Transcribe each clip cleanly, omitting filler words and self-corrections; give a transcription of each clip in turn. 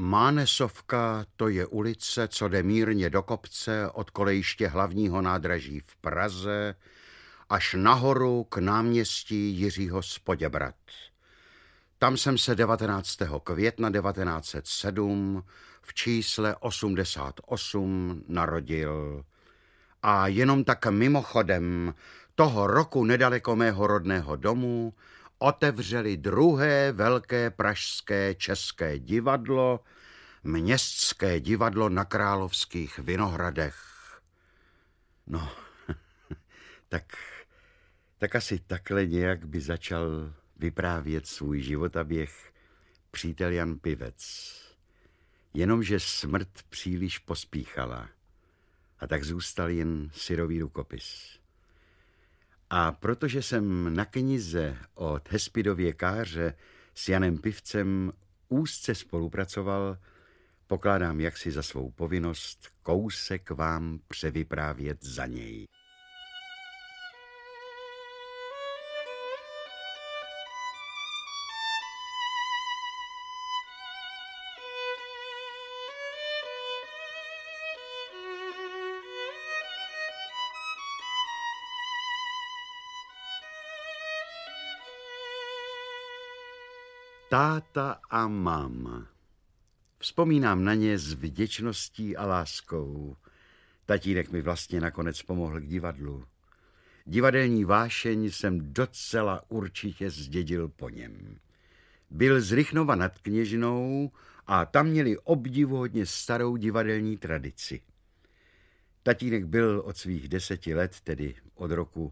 Mánesovka, to je ulice, co jde mírně do kopce od kolejiště hlavního nádraží v Praze až nahoru k náměstí Jiřího z Poděbrad. Tam jsem se 19. května 1907 v čísle 88 narodil. A jenom tak mimochodem toho roku nedaleko mého rodného domu otevřeli druhé velké pražské české divadlo, Městské divadlo na Královských Vinohradech. No, tak asi takhle nějak by začal vyprávět svůj životaběh přítel Jan Pivec. Jenomže smrt příliš pospíchala a tak zůstal jen syrový rukopis. A protože jsem na knize od Hespidově káře s Janem Pivcem úzce spolupracoval, pokládám jaksi za svou povinnost kousek vám převyprávět za něj. Táta a máma. Vzpomínám na ně s vděčností a láskou. Tatínek mi vlastně nakonec pomohl k divadlu. Divadelní vášeň jsem docela určitě zdědil po něm. Byl z Rychnova nad Kněžnou a tam měli obdivuhodně starou divadelní tradici. Tatínek byl od svých 10 let, tedy od roku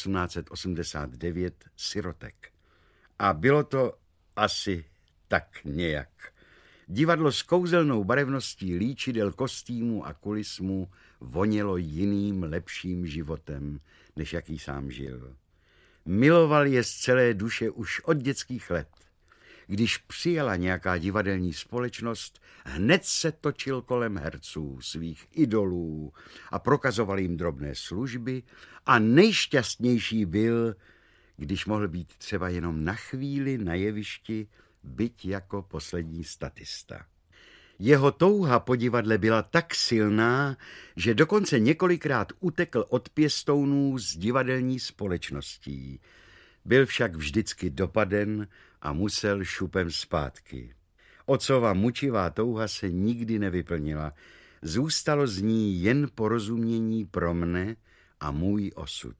1889, sirotek. A bylo to asi tak nějak. Divadlo s kouzelnou barevností líčidel, kostýmů a kulismů vonělo jiným, lepším životem, než jaký sám žil. Miloval je z celé duše už od dětských let. Když přijela nějaká divadelní společnost, hned se točil kolem herců, svých idolů a prokazoval jim drobné služby a nejšťastnější byl, když mohl být třeba jenom na chvíli na jevišti, byť jako poslední statista. Jeho touha po divadle byla tak silná, že dokonce několikrát utekl od pěstounů z divadelní společností. Byl však vždycky dopaden a musel šupem zpátky. Otcova mučivá touha se nikdy nevyplnila. Zůstalo z ní jen porozumění pro mne a můj osud.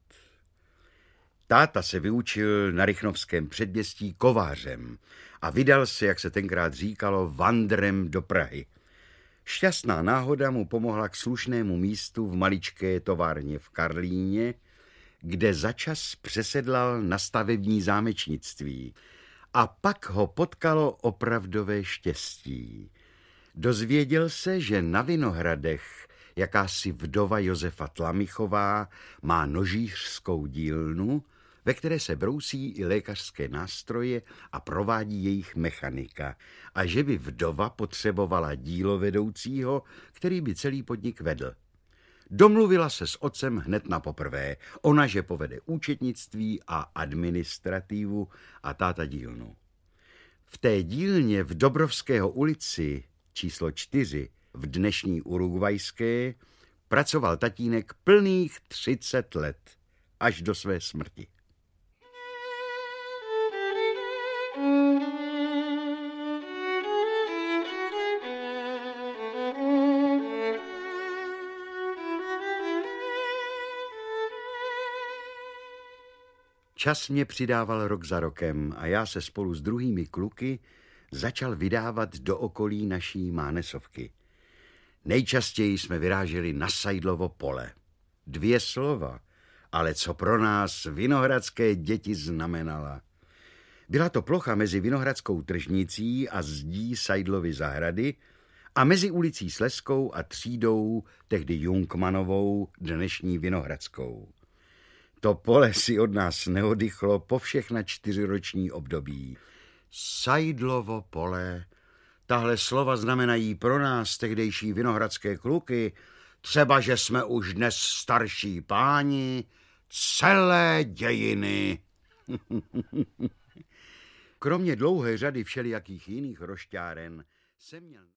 Táta se vyučil na Rychnovském předměstí kovářem a vydal se, jak se tenkrát říkalo, vandrem do Prahy. Šťastná náhoda mu pomohla k slušnému místu v maličké továrně v Karlíně, kde začas přesedlal na stavební zámečnictví. A pak ho potkalo opravdové štěstí. Dozvěděl se, že na Vinohradech jakási vdova Josefa Tlamichová má nožířskou dílnu, ve které se brousí i lékařské nástroje a provádí jejich mechanika, a že by vdova potřebovala dílovedoucího, který by celý podnik vedl. Domluvila se s otcem hned na poprvé, ona, že povede účetnictví a administrativu a táta dílnu. V té dílně v Dobrovského ulici číslo 4 v dnešní Urugvajské pracoval tatínek plných 30 let, až do své smrti. Čas mě přidával rok za rokem a já se spolu s druhými kluky začal vydávat do okolí naší Mánesovky. Nejčastěji jsme vyráželi na Seidlovo pole. 2 slova, ale co pro nás vinohradské děti znamenala. Byla to plocha mezi Vinohradskou tržnicí a zdí Seidlovy zahrady a mezi ulicí Slezskou a třídou, tehdy Jungmannovou, dnešní Vinohradskou. To pole si od nás neoddychlo po všechna 4roční období. Seidlovo pole, tahle slova znamenají pro nás, tehdejší vinohradské kluky, třeba, že jsme už dnes starší páni, celé dějiny. Kromě dlouhé řady všelijakých jiných rošťáren jsem měl...